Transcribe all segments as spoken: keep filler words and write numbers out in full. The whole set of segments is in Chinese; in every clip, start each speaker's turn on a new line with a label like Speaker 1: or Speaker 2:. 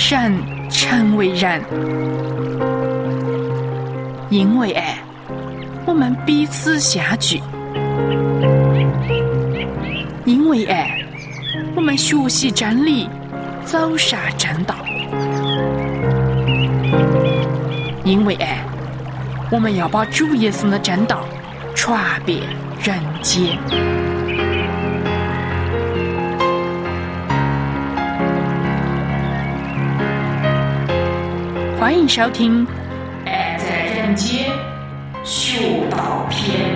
Speaker 1: 善成为人。因为爱，我们彼此相聚；因为爱，我们学习真理，走上正道；因为爱，我们要把主耶稣的真道传遍人间。欢迎收听《爱在人间学道篇》。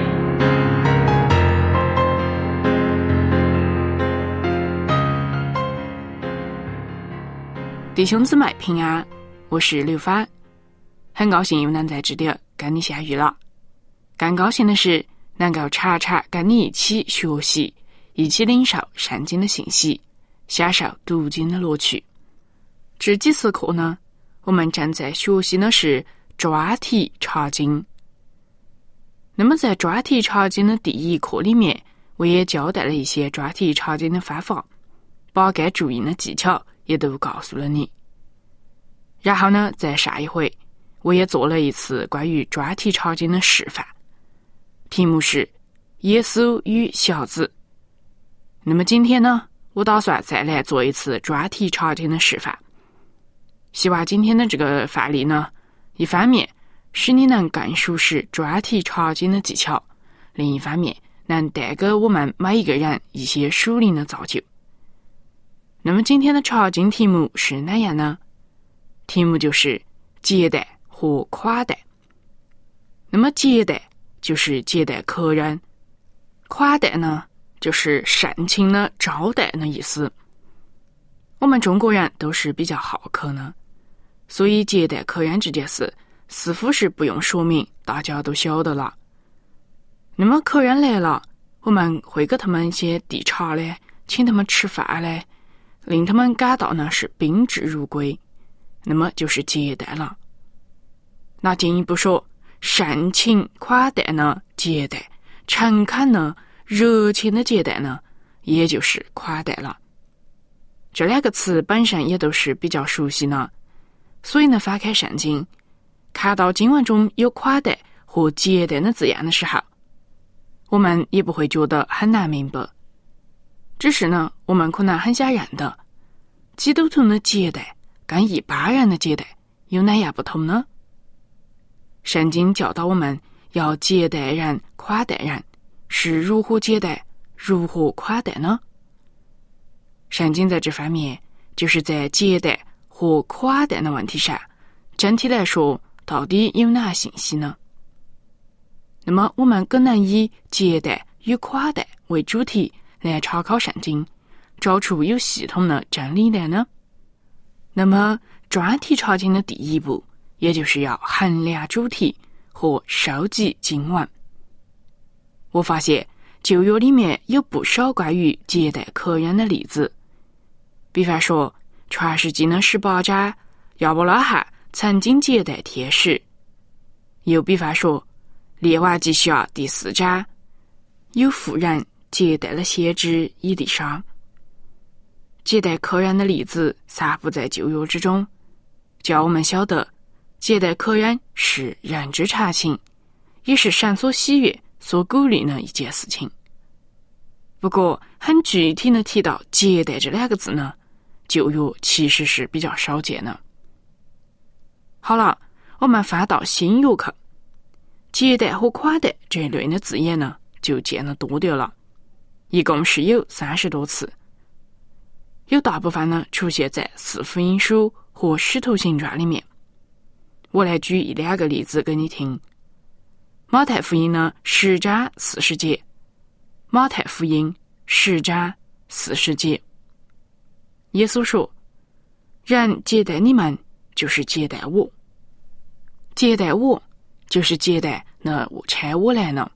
Speaker 1: 弟兄姊妹平安，我是刘芳，很高兴又能在这里跟你相遇了。更高兴的是能够常常跟你一起学习，一起领受圣经的信息，享受读经的乐趣。这几次课呢，我们正在学习的是专题查经。那么在专题查经的第一课里面，我也交代了一些专题查经的方法，把该注意的技巧也都告诉了你。然后呢，在上一回我也做了一次关于专题查经的示范，题目是耶稣与小子。那么今天呢，我打算再来做一次专题查经的示范。希望今天的这个范例呢，一方面使你能更熟识专题查经的技巧，另一方面能带给我们每一个人一些属灵的造就。那么今天的查经题目是哪样呢？题目就是接待和款待。那么接待就是接待客人，款待呢就是盛情的招待的意思。我们中国人都是比较好客呢，所以接待客人这件事似乎是不用说明，大家都晓得了。那么客人来了，我们会给他们一些递茶嘞，请他们吃饭嘞，令他们感到呢是宾至如归，那么就是接待了。那进一步说，盛情款待呢接待，诚恳呢热情的接待呢，也就是款待了。这两个词本身也都是比较熟悉呢，所以呢，翻开圣经，看到经文中有款待和接待的字样的时候，我们也不会觉得很难明白。只是呢，我们可能很想认得，基督徒的接待跟一般人的接待有哪样不同呢？圣经教导我们要接待人、款待人，是如何接待、如何款待呢？圣经在这方面就是在接待和款待的问题上，整体来说到底有哪信息呢？那么我们更能以接待与款待为主题来查考圣经，找出有系统的真理来呢？那么专题查经的第一步，也就是要衡量主题和收集经文。我发现旧约里面有不少关于接待客人的例子，比方说创世纪的十八章，亚伯拉罕曾经接待天使；又比方说列王记下第四章，有妇人接待了先知以利沙。接待客人的例子散布在旧约之中，叫我们晓得接待客人是人之常情，也是神所喜悦、所鼓励的一件事情。不过很具体的提到接待这两个字呢，旧约其实是比较少见的。好了，我们翻到新约去，接待和款待这类的字眼呢就见得多点了，一共是有三十多次，有大部分呢出现在四福音书和使徒行传里面。我来举一两个例子给你听。马太福音呢十章四十节，马太福音十章四十节，耶稣说：人接待你们，就是接待我；接待我，就是接待那差我来呢。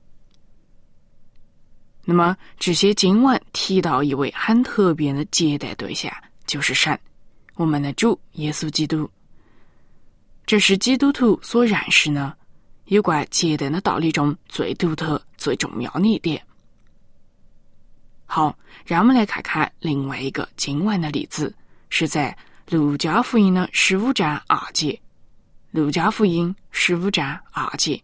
Speaker 1: 那么这些经文提到一位很特别的接待对象，就是神，我们的主耶稣基督。这是基督徒所认识呢有关接待的道理中最独特、最重要的一点。好，让我们来看看另外一个经文的例子，是在路加福音的十五章二节，路加福音十五章二节。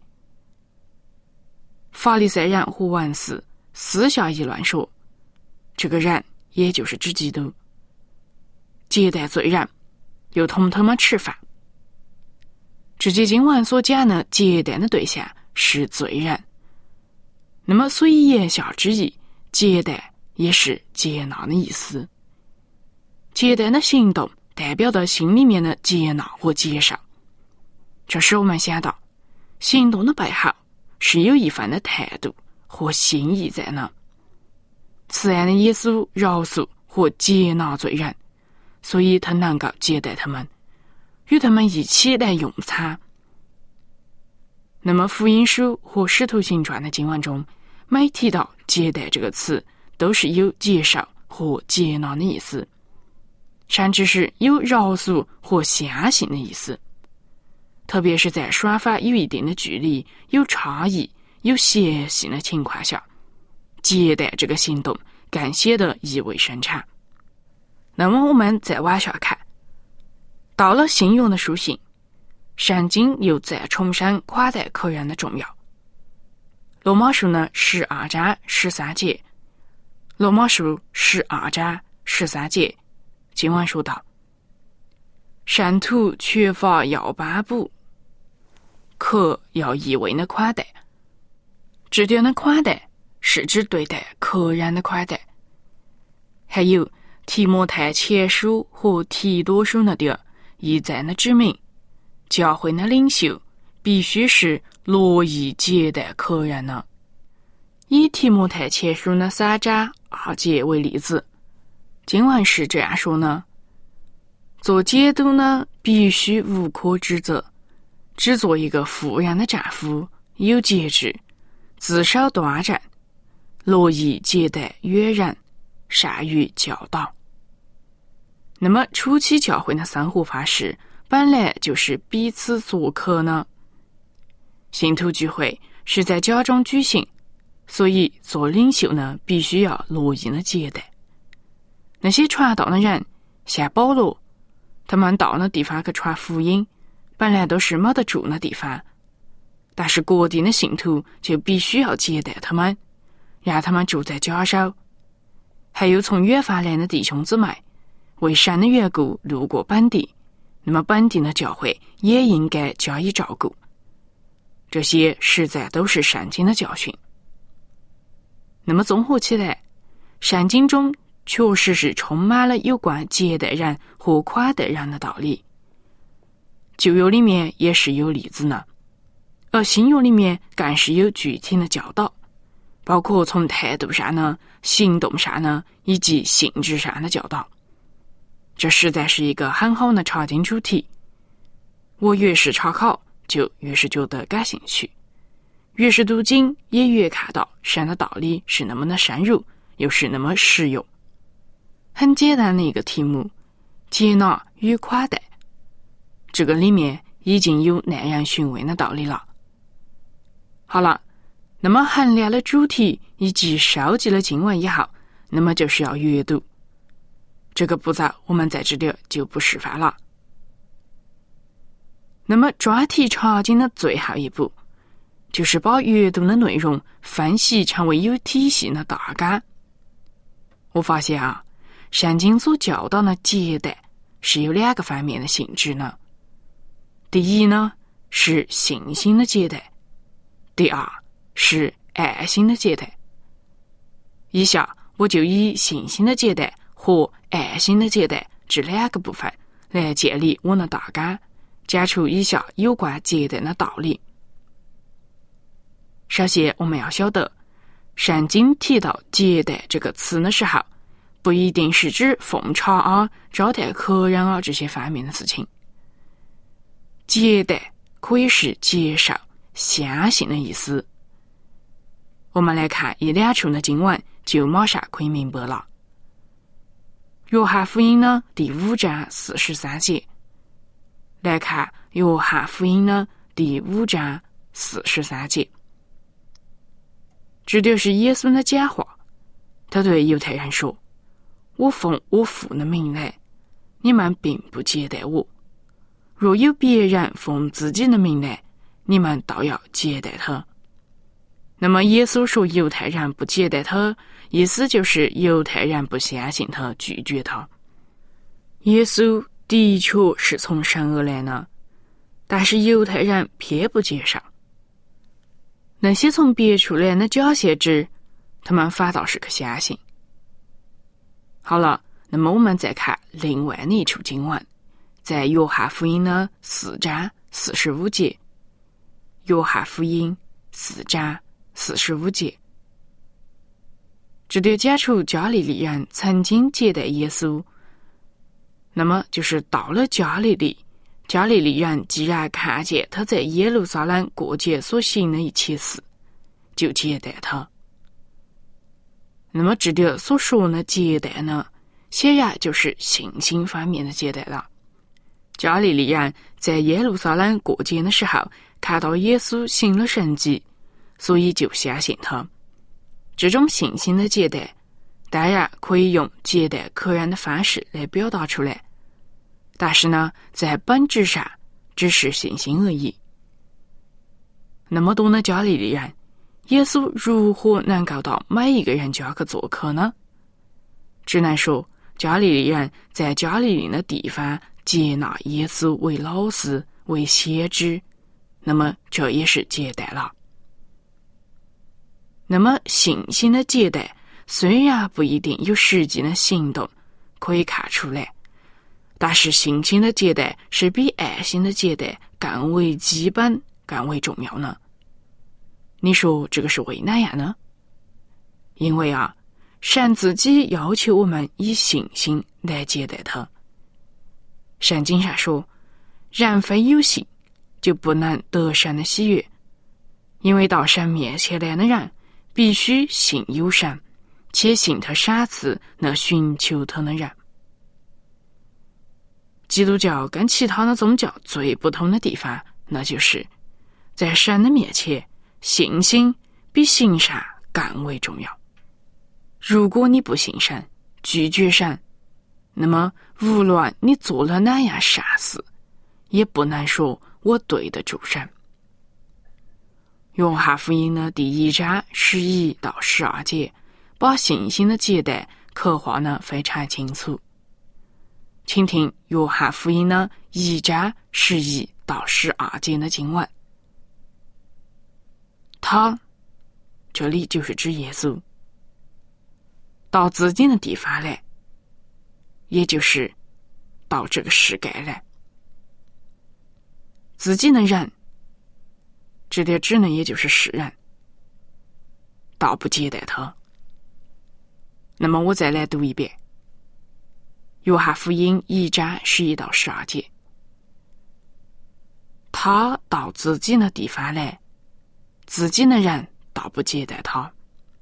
Speaker 1: 法利赛人和文士私下议论说，这个人也就是指基督，接待罪人，又同他们吃饭。这节经文所讲的接待的对象是罪人，那么所以言下之意，接待也是接纳的意思。接待的行动代表着心里面的接纳和接受，这使我们想到行动的背后是有一番的态度和心意在呢。慈爱的耶稣饶恕和接纳罪人，所以他能够接待他们，与他们一起来用餐。那么福音书和使徒行传的经文中，每提到接待这个词，都是有接受和接纳的意思，甚至是有饶恕和相信的意思。特别是在双方有一定的距离、有差异、有协信的情况下，接待这个行动更显得意味深长。那么我们再往下看，到了信用的书信，圣经又再重申款待客人的重要。罗马书呢十二章十三节，罗马书十二章十三节，经文说道：圣徒缺乏要颁布，客要一味的款待。这点的款待是指对待客人的款待。还有提摩太前书和提多书那点一再的指明，教会的领袖必须是乐意接待客人的。以提摩太前书的三章二节为例子，经文是这样说呢：做监督呢，必须无可指责，只做一个富人的丈夫，有节制，自守端正，乐意接待远人，善于教导。那么初期教会的生活方式本来就是彼此做客呢。信徒聚会是在家中举行，所以做领袖呢，必须要乐意的接待。那些传道的人，像保罗，他们到那地方去传福音，本来都是没得住的地方，但是各地的信徒就必须要接待他们，让他们住在家中。还有从远方来的弟兄姊妹，为神的缘故路过本地，那么本地的教会也应该加以照顾。这些实在都是圣经的教训。那么综合起来，圣经中确实是充满了有关接待人和款待人的道理。旧约里面也是有例子呢，而新约里面更是有具体的教导，包括从态度上呢、行动上呢，以及性质上的教导。这实在是一个很好的查经主题。我越是查考，就越是觉得感兴趣，越是读经，也越看到神的道理是那么的深入，又是那么实用。很简单的一个题目，接纳与款待，这个里面已经有耐人寻味的道理了。好了，那么衡量了主题以及收集了经文以后，那么就是要阅读。这个步骤我们在这里就不示范了。那么专题查经的最后一步，就是把阅读的内容分析成为有体系的大纲。我发现啊，圣经所教导的接待是有两个方面的性质呢。第一呢，是信心的接待；第二是爱心的接待。以下我就以信心的接待和爱心的接待这两个部分来建立我的大纲，讲出以下有关接待的道理。首先我们要晓得，圣经提到接待这个词的时候，不一定是指奉茶啊、招待客人啊这些方面的事情。接待可以是接受、相信的意思。我们来看一两处的经文，就马上可以明白了。约翰福音呢第五章四十三节，来看约翰福音呢第五章四十三节，这就是耶稣的讲话。他对犹太人说：我奉我父的名来， 你们并不接待我。若有别人奉自己的名来，你们倒要接待他。那么耶稣说犹太人不接待他，意思就是犹太人不相信他，拒绝他。耶稣的确是从神而来呢，但是犹太人偏不接受。那些从别处来的假先知，他们反倒是可相信。好了，那么我们再看另外的一处经文，在约翰福音的四章四十五节。约翰福音四章四十五节，这里讲出加利利人曾经接待耶稣，那么就是到了加利利，加利利人既然看见他在耶路撒冷过节所行的一切事，就接待他。那么这里所说的接待呢，显然就是信心方面的接待了。加利利人在耶路撒冷过节的时候，看到耶稣行了神迹，所以就相信他。这种信心的接待，当然可以用接待客人的方式来表达出来，但是呢，在本质上只是信心而已。那么多的加利利人，耶稣如何能够到每一个人家去做客呢？只能说加利利人在加利利的地方接纳耶稣为老师，为先知，那么这也是接待了。那么信心的接待虽然不一定有实际的行动可以看出来，但是信心的接待是比爱心的接待更为基本，更为重要呢。你说这个是为哪样呢？因为啊，神自己要求我们以信心来接待他。圣经上说，人非有信就不能得神的喜悦，因为到神面前来的人必须信有神，且信他赏赐那寻求他的人。基督教跟其他的宗教最不同的地方，那就是在神的面前，信心比行善更为重要。如果你不信神，拒绝神，那么无论你做了哪样善事，也不能说我对得住神。约翰福音的第一章十一到十二节，把信心的接待刻画得非常清楚。请听约翰福音的一章十一到十二节的经文。他，这里就是指耶稣，到自己的地方来，也就是到这个世界来。自己的人，这里指的也就是世人，倒不接待他。那么我再来读一遍约翰福音一章十一到十二节。他到自己的地方来，自己的人倒不接待他。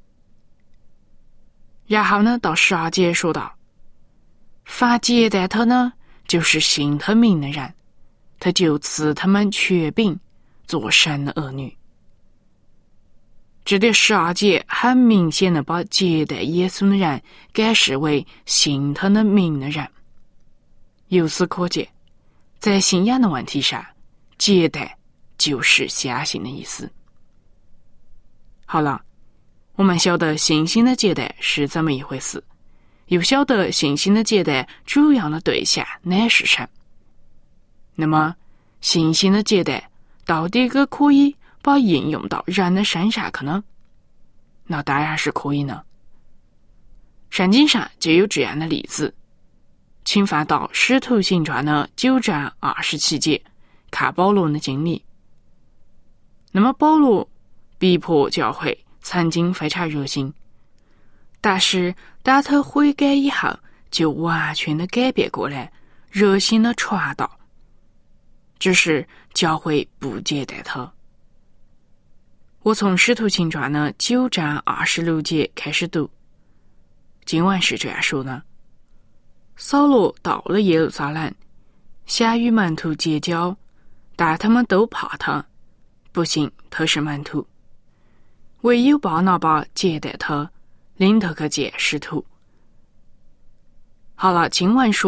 Speaker 1: 然后呢，到十二节说道，凡接待他呢，就是信他名的人，他就赐他们权柄做神的儿女。这里十二节很明显的把接待耶稣的人改视为信他的名的人。由此可见，在信仰的问题上，接待就是相信的意思。好了，我们晓得信心的接待是怎么一回事，又晓得信心的接待主要的对象乃是神。那么信心的接待到底可可以把应用到人的身上去呢？那当然是可以呢。圣经上就有这样的例子，请翻到使徒行传的九章二十七节，看保罗的经历。那么保罗逼迫教会曾经非常热心，但是当他悔改以后，就完全的改变过来，热心的传道，只是教会不接待他。我从使徒行传的九章二十六节开始读，经文是这样说的：扫罗到了耶路撒冷，想与门徒结交，但他们都怕他，不信他是门徒。唯有巴拿巴接待他，领他去见使徒。好了，经文说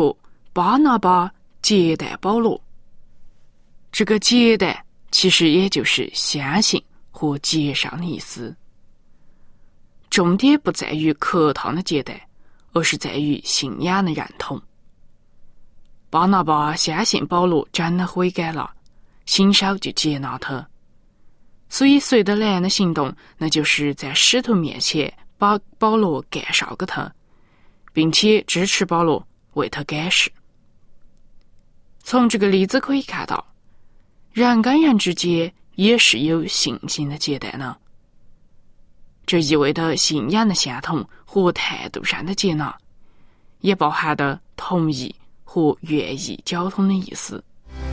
Speaker 1: 巴拿巴接待保罗。这个接待其实也就是相信和接上的意思。重点不在于客套的接待，而是在于信仰的认同。巴拿巴相信保罗真的悔改了，信手就接纳他，所以随得来的行动，那就是在使徒面前把保罗介绍给他，并且支持保罗为他改事。从这个例子可以看到，人跟人之间也是有信心的接待呢。这意味着信仰的相同和态度上的接纳，也包含着同意和愿意交通的意思。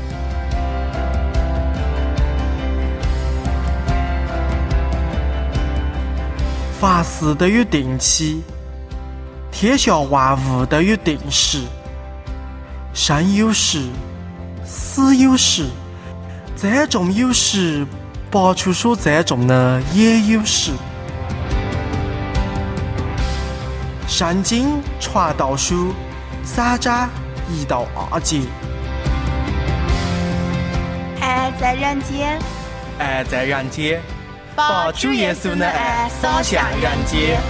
Speaker 2: 凡事都有定期，天下万物都有定时，生有时，死有时，栽种有时，拔出所栽种的也有时。圣经传道书三章一到二节。
Speaker 3: 爱在人间，
Speaker 2: 爱在人间，把主耶稣的爱洒向人间。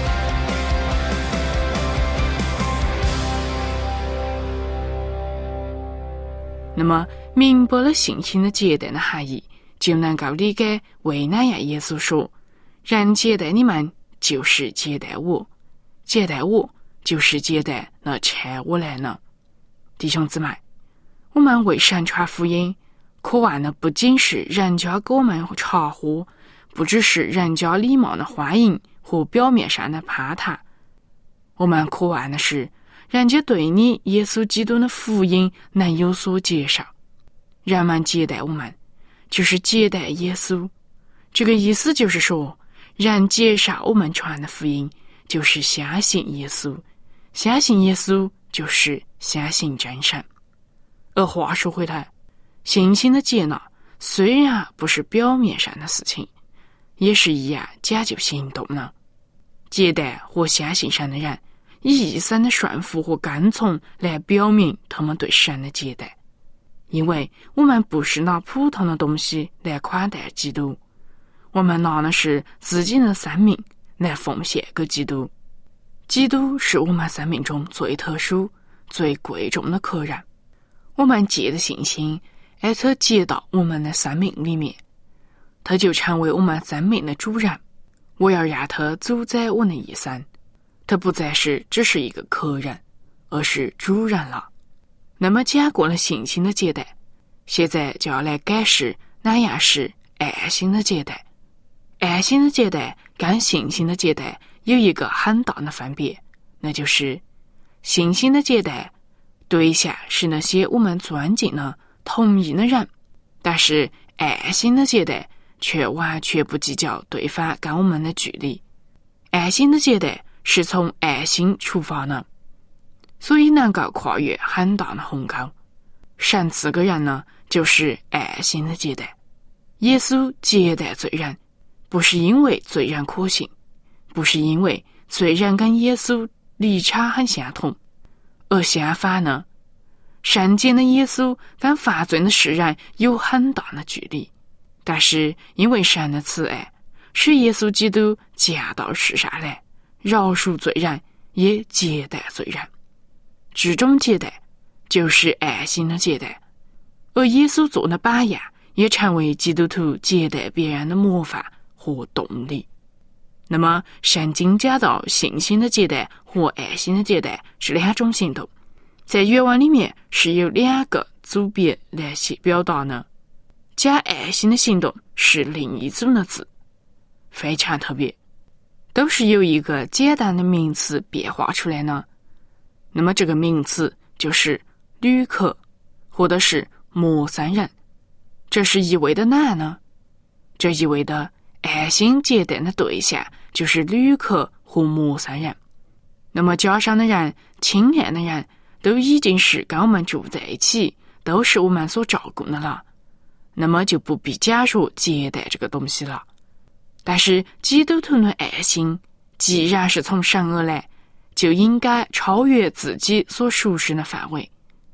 Speaker 1: 那么明白了信心的接待的含义，就能够理解为哪样耶稣说，人接待你们就是接待我，接待我就是接待那差我来呢。弟兄姊妹，我们为神传福音，渴望的不仅是人家给我们茶喝，不只是人家礼貌的欢迎和表面上的攀谈，我们渴望的是人家对你耶稣基督的福音能有所接受。人们接待我们，就是接待耶稣。这个意思就是说，人接受我们传的福音，就是相信耶稣，相信耶稣就是相信真神。而话说回来，信心的接纳虽然不是表面上的事情，也是一样讲究行动呢。接待和相信神的人，以一生的顺服和跟从来表明他们对神的接待。因为我们不是拿普通的东西来款待基督，我们拿的是自己的生命来奉献给基督。基督是我们生命中最特殊、最贵重的客人。我们借的信心，让他接到我们的生命里面，他就成为我们生命的主人。我要让他主宰我的一生，他不再是只是一个客人，而是主人了。那么讲过了信心的接待，现在就要来解释哪样是爱心的接待。爱心的接待跟信心的接待有一个很大的分别，那就是信心的接待对象是那些我们尊敬的同意的人，但是爱心的接待却完全不计较对方跟我们的距离。爱心的接待是从爱心出发的，所以能够跨越很大的鸿沟。神赐给人呢，就是爱心的接待。耶稣接待罪人，不是因为罪人可信，不是因为罪人跟耶稣立场很相同，而相反呢，圣洁的耶稣跟犯罪的世人有很大的距离。但是因为神的慈爱，使耶稣基督降到世上来，饶恕罪人，也接待罪人。这种接待就是爱心的接待，而耶稣做的榜样也成为基督徒接待别人的模范和动力。那么圣经讲到信心的接待和爱心的接待是两种行动，在原文里面是有两个组别来表达呢。讲爱心的行动是另一组的字，非常特别，都是由一个简单的名词变化出来呢。那么这个名词就是旅客，或者是陌生人。这是意味着哪呢？这意味着爱心接待的对象就是旅客和陌生人。那么家上的人、亲爱的人都已经是跟我们住在一起，都是我们所照顾的了，那么就不必讲说接待这个东西了。但是基督徒的爱心既然是从神而来，就应该超越自己所熟识的范围。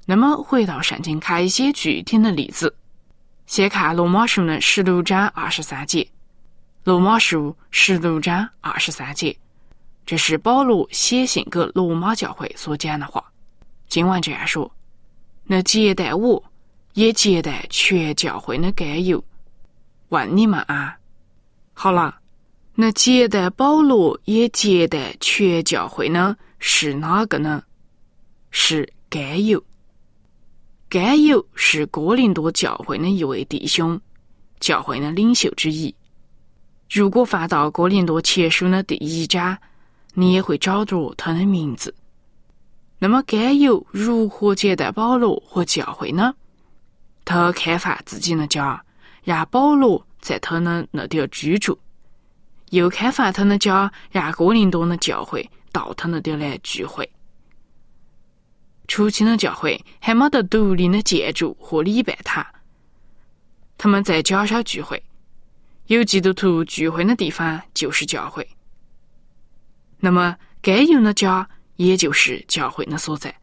Speaker 1: 那么回到圣经看一些具体的例子，先看罗马书呢十六章二十三节。罗马书十六章二十三节，这是保罗写信给罗马教会所讲的话。经文这样说：那接待我，也接待全教会的该有。问你们啊，好了，那接待保罗也接待全教会呢，是哪个呢？是该有。该有是哥林多教会的一位弟兄，教会的领袖之一。如果翻到哥林多前书的第一章，你也会找到他的名字。那么该有如何接待保罗和教会呢？他开发自己的家，让保罗在他的那地居住，又开发他的家，让哥林多的教会到他那地来聚会。初期的教会还没得独立的建筑和礼拜堂，他们在家上聚会，有基督徒聚会的地方就是教会。那么该有的家也就是教会的所在。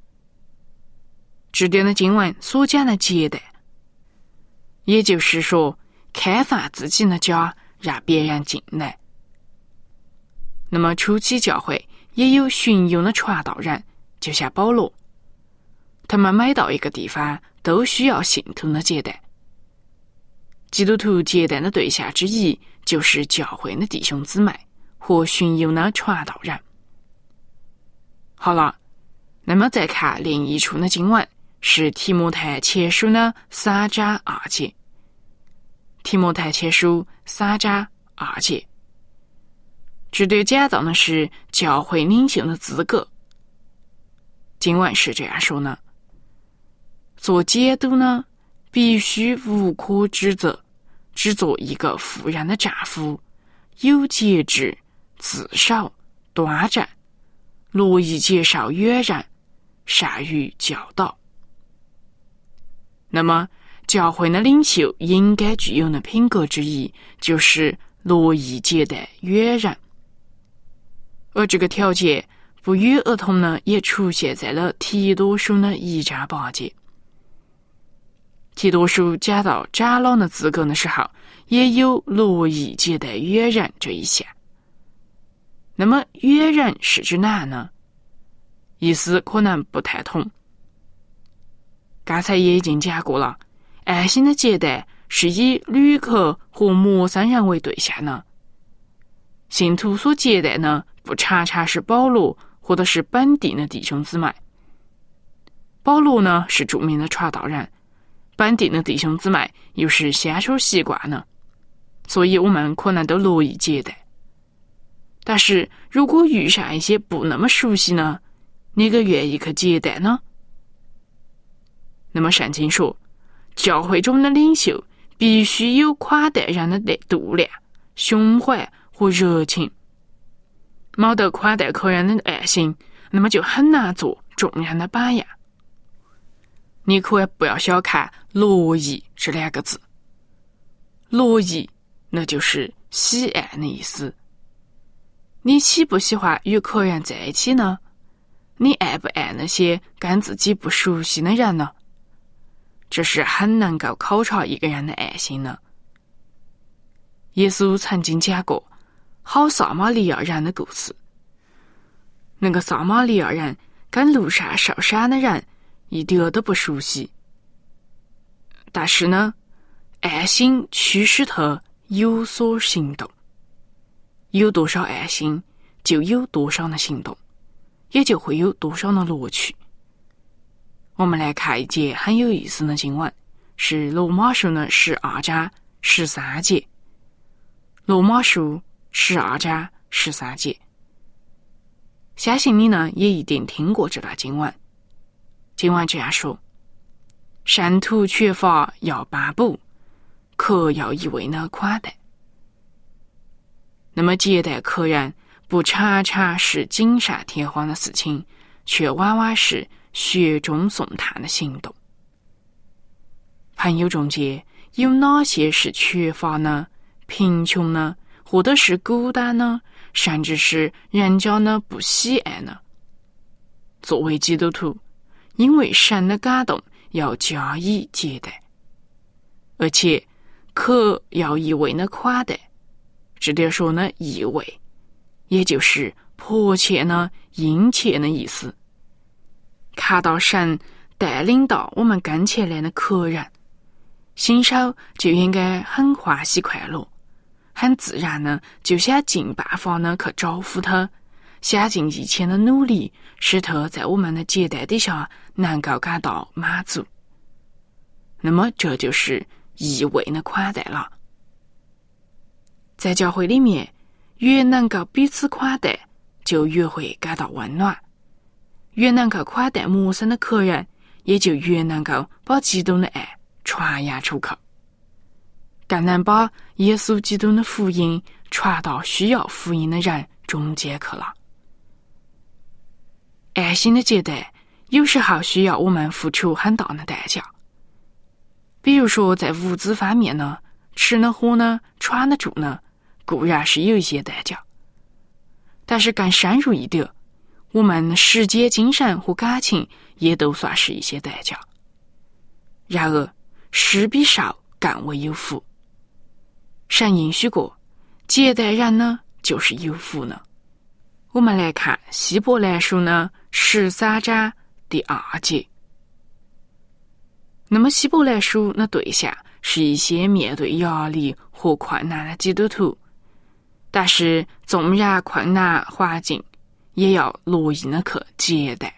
Speaker 1: 这点的经文所讲的接待，也就是说开放自己的家让别人进来。那么初期教会也有巡游的传道人，就像保罗，他们每到一个地方都需要信徒的接待。基督徒接待的对象之一就是教会的弟兄姊妹和巡游的传道人。好了，那么再看另一处的经文，是提摩太前书的三章二节。提摩太前书三章二节，这对讲到的是教会领袖的资格。经文是这样说呢：做监督呢，必须无可指责，只做一个妇人的丈夫，有节制，自守，端正，乐意介绍远人，善于教导。那么教会的领袖应该具有的品格之一就是乐意接待远人，而这个条件不约而同呢也出现在了提多书的一章八节。提多书讲到长老的资格的时候，也有乐意接待远人这一项。那么远人是指哪呢？意思可能不太同。刚才也已经讲过了，爱心的接待是以旅客和陌生人为对象呢。信徒所接待呢，不常常是保罗或者是本地的弟兄姊妹。保罗呢是著名的传道人，本地的弟兄姊妹又是相处习惯呢，所以我们可能都乐意接待。但是如果遇上一些不那么熟悉呢，哪个愿意去接待呢？那么圣经说，教会中的领袖必须有款待人的度量、胸怀和热情。没得款待客人的爱心，那么就很难做众人的榜样。你可万不要小看乐意这两个字，乐意那就是喜爱的意思。你喜不喜欢与客人在一起呢？你爱不爱那些跟自己不熟悉的人呢？这是很能够考察一个人的爱心呢。耶稣曾经讲过好撒玛利亚人的故事。那个撒玛利亚人跟路上受伤的人一点都不熟悉，但是呢，爱心驱使他有所行动。有多少爱心，就有多少的行动，也就会有多少的乐趣。我们来看一节很有意思的经文，是罗马书的十二章十三节。罗马书十二章十三节，相信你呢也一定听过这段经文。经文这样说：圣徒缺乏要颁布，客要一味的款待。那么接待客人不常常是锦上添花的事情，却往往是雪中送炭的行动。朋友中间有哪些是缺乏呢？贫穷呢？或者是孤单呢？甚至是人家呢不喜爱呢？作为基督徒， 因为神的感动要加以接待，而且可要一味的夸待，指的说呢一味，也就是迫切呢殷切的意思。看到神带领到我们跟前来的客人，心上就应该很欢喜快乐，很自然呢就想尽办法呢去招呼他，想尽一切的努力，使他在我们的接待底下能够感到满足。那么这就是一味的款待了。在教会里面，越能够彼此款待，就越会感到温暖；越能够款待陌生的客人，也就越能够把基督的爱传扬出去，更能把耶稣基督的福音传到需要福音的人中间去了。爱心的接待有时候需要我们付出很大的代价，比如说在物资方面呢，吃的喝呢，穿得住呢，固然是有一些代价，但是更深入一点，我们时间、精神和感情也都算是一些代价。然而施比受更为有福，神应许过接待人呢就是有福呢。我们来看希伯来书呢十三章第二节。那么希伯来书的对象是一些面对压力和困难的基督徒，但是纵然困难环境，也要乐意的去接待。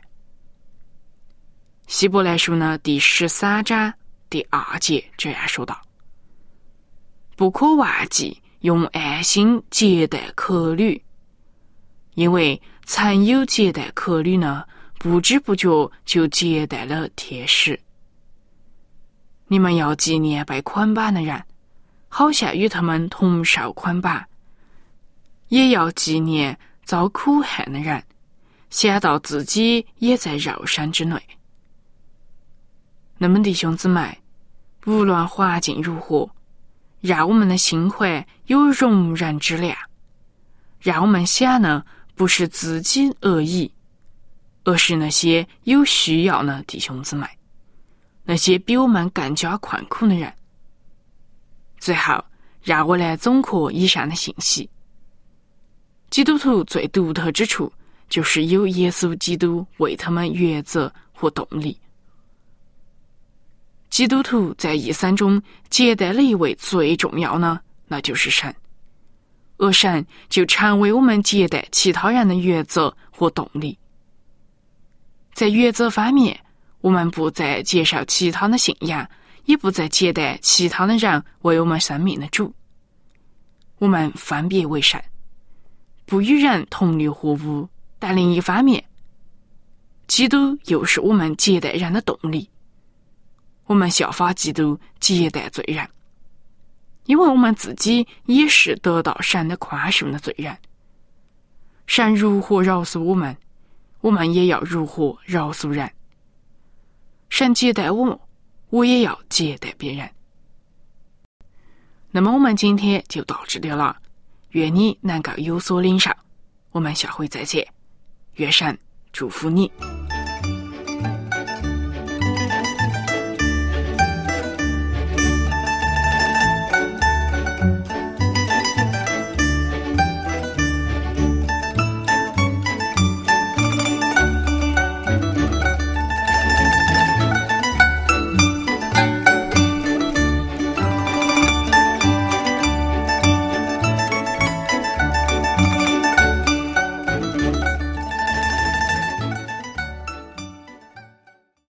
Speaker 1: 希伯来书呢第十三章第二节这样说道：不可忘记用爱心接待客旅，因为曾有接待客旅呢，不知不觉就接待了天使。你们要纪念被捆绑的人，好像与他们同受捆绑；也要纪念遭苦害的人，想到自己也在肉身之内。那么弟兄姊妹，无论环境如何，让我们的心怀有容忍之量，让我们想呢不是自己而已，而是那些有需要的弟兄姊妹，那些比我们更加困苦的人。最后，让我来总括以上的信息。基督徒最独特之处，就是有耶稣基督为他们原则和动力。基督徒在一生中接待了一位最重要呢，那就是神，而神就成为我们接待其他人的原则和动力。在原则方面，我们不再介绍其他的信仰，也不再接待其他的人为我们生命的主。我们分别为圣，不与人同流合污，但另一方面，基督又是我们接待人的动力。我们效法基督接待罪人，因为我们自己也是得到神的宽恕的罪人。神如何饶恕我们，我们也要如何饶恕人。神接待我，我也要接待别人。那么我们今天就到这里了，愿你能够有所领受。我们下回再见，愿神祝福你。